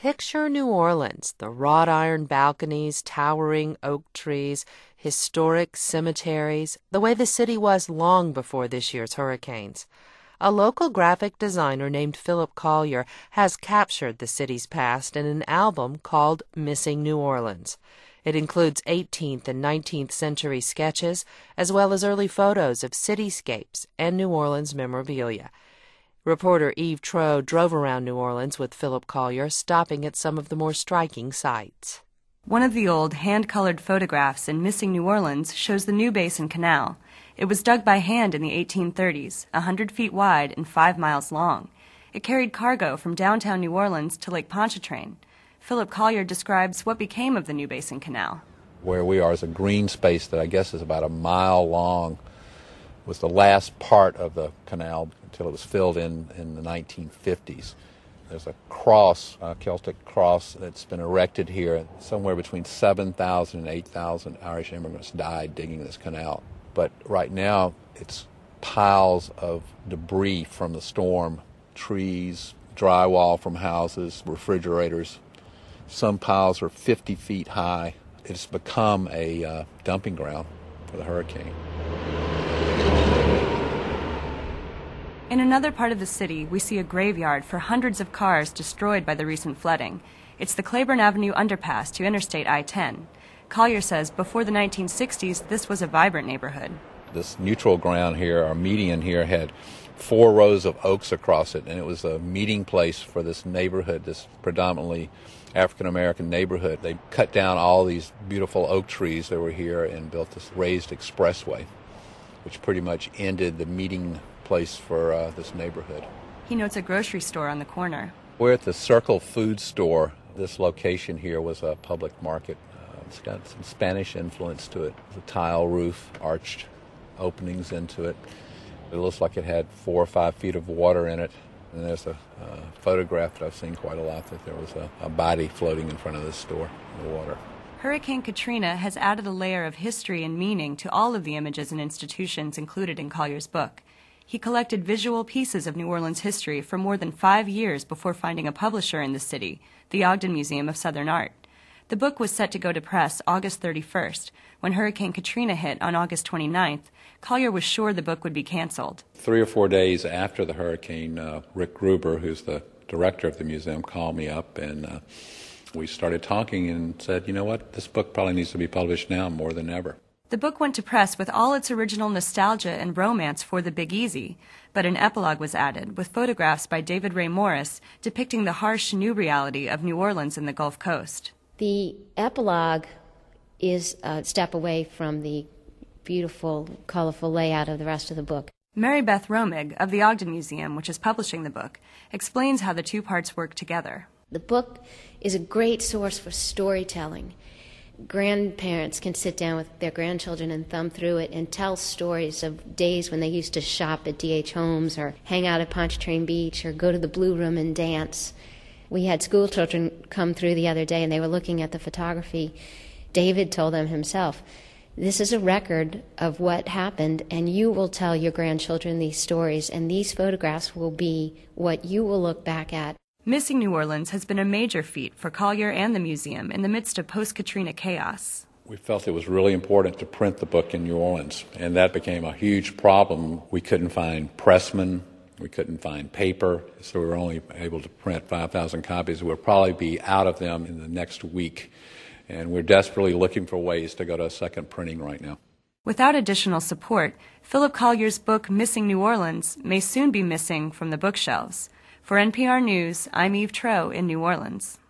Picture New Orleans, the wrought iron balconies, towering oak trees, historic cemeteries, the way the city was long before this year's hurricanes. A local graphic designer named Philip Collier has captured the city's past in an album called Missing New Orleans. It includes 18th and 19th century sketches, as well as early photos of cityscapes and New Orleans memorabilia. Reporter Eve Troe drove around New Orleans with Philip Collier, stopping at some of the more striking sites. One of the old hand-colored photographs in Missing New Orleans shows the New Basin Canal. It was dug by hand in the 1830s, 100 feet wide and 5 miles long. It carried cargo from downtown New Orleans to Lake Pontchartrain. Philip Collier describes what became of the New Basin Canal. Where we are is a green space that I guess is about a mile long. Was the last part of the canal until it was filled in the 1950s. There's a cross, a Celtic cross, that's been erected here. Somewhere between 7,000 and 8,000 Irish immigrants died digging this canal. But right now, it's piles of debris from the storm, trees, drywall from houses, refrigerators. Some piles are 50 feet high. It's become a dumping ground for the hurricane. In another part of the city, we see a graveyard for hundreds of cars destroyed by the recent flooding. It's the Claiborne Avenue underpass to Interstate I-10. Collier says before the 1960s, this was a vibrant neighborhood. This neutral ground here, our median here, had 4 rows of oaks across it, and it was a meeting place for this neighborhood, this predominantly African-American neighborhood. They cut down all these beautiful oak trees that were here and built this raised expressway, which pretty much ended the meeting place for this neighborhood. He notes a grocery store on the corner. We're at the Circle Food Store. This location here was a public market. It's got some Spanish influence to it. It's a tile roof, arched openings into it. It looks like it had 4 or 5 feet of water in it. And there's a photograph that I've seen quite a lot that there was a body floating in front of this store in the water. Hurricane Katrina has added a layer of history and meaning to all of the images and institutions included in Collier's book. He collected visual pieces of New Orleans history for more than 5 years before finding a publisher in the city, the Ogden Museum of Southern Art. The book was set to go to press August 31st. When Hurricane Katrina hit on August 29th, Collier was sure the book would be canceled. 3 or 4 days after the hurricane, Rick Gruber, who's the director of the museum, called me up, and we started talking and said, you know what, this book probably needs to be published now more than ever. The book went to press with all its original nostalgia and romance for the Big Easy, but an epilogue was added with photographs by David Ray Morris depicting the harsh new reality of New Orleans and the Gulf Coast. The epilogue is a step away from the beautiful, colorful layout of the rest of the book. Mary Beth Romig of the Ogden Museum, which is publishing the book, explains how the two parts work together. The book is a great source for storytelling. Grandparents can sit down with their grandchildren and thumb through it and tell stories of days when they used to shop at D.H. Holmes or hang out at Pontchartrain Beach or go to the Blue Room and dance. We had school children come through the other day and they were looking at the photography. David told them himself, this is a record of what happened, and you will tell your grandchildren these stories, and these photographs will be what you will look back at. Missing New Orleans has been a major feat for Collier and the museum in the midst of post-Katrina chaos. We felt it was really important to print the book in New Orleans, and that became a huge problem. We couldn't find pressmen, we couldn't find paper, so we were only able to print 5,000 copies. We'll probably be out of them in the next week, and we're desperately looking for ways to go to a second printing right now. Without additional support, Philip Collier's book Missing New Orleans may soon be missing from the bookshelves. For NPR News, I'm Eve Troe in New Orleans.